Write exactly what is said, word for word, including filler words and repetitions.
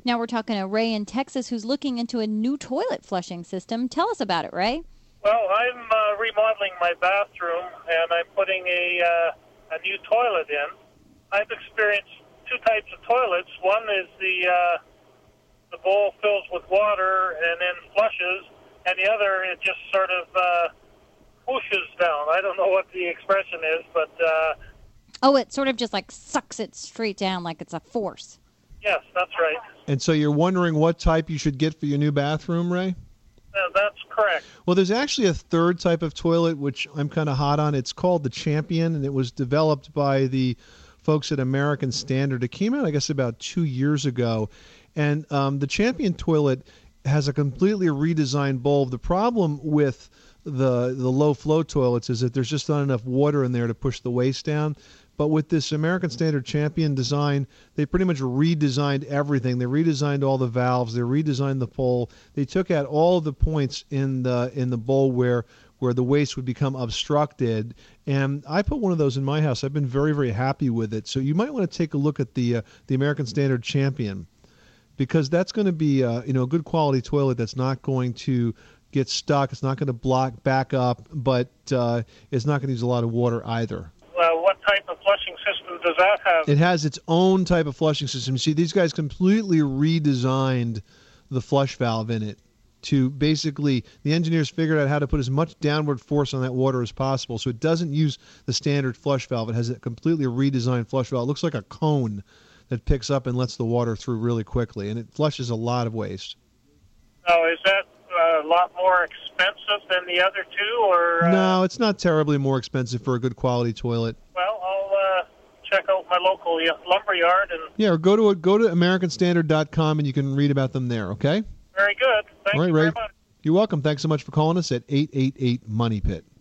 Now we're talking to Ray in Texas who's looking into a new toilet flushing system. Tell us about it, Ray. Well, I'm uh, remodeling my bathroom, and I'm putting a, uh, a new toilet in. I've experienced two types of toilets. One is the uh, the bowl fills with water and then flushes, and the other, it just sort of uh, whooshes down. I don't know what the expression is, but... Uh, oh, it sort of just like sucks it straight down like it's a force. Yes, that's right. And so you're wondering what type you should get for your new bathroom, Ray? Uh, that's correct. Well, there's actually a third type of toilet, which I'm kind of hot on. It's called the Champion, and it was developed by the folks at American Standard. It came out, I guess, about two years ago. And um, the Champion toilet has a completely redesigned bulb. The problem with the the low-flow toilets is that there's just not enough water in there to push the waste down. But with this American Standard Champion design, they pretty much redesigned everything. They redesigned all the valves. They redesigned the pole. They took out all of the points in the in the bowl where where the waste would become obstructed. And I put one of those in my house. I've been very, very happy with it. So you might want to take a look at the uh, the American Standard Champion, because that's going to be uh, you know a good quality toilet that's not going to get stuck. It's not going to block back up, but uh, it's not going to use a lot of water either. Uh, what type of flushing system does that have? It has its own type of flushing system. You see, these guys completely redesigned the flush valve in it to basically, the engineers figured out how to put as much downward force on that water as possible, so it doesn't use the standard flush valve. It has a completely redesigned flush valve. It looks like a cone that picks up and lets the water through really quickly, and it flushes a lot of waste. Oh, is that a lot more expensive than the other two, or? Uh... No, it's not terribly more expensive for a good quality toilet. Well, I'll uh, check out my local lumber yard and. Yeah, or go to a, go to American Standard dot com and you can read about them there. Okay. Very good. Thank All right, you Ray. very much. You're welcome. Thanks so much for calling us at eight eight eight Money Pit.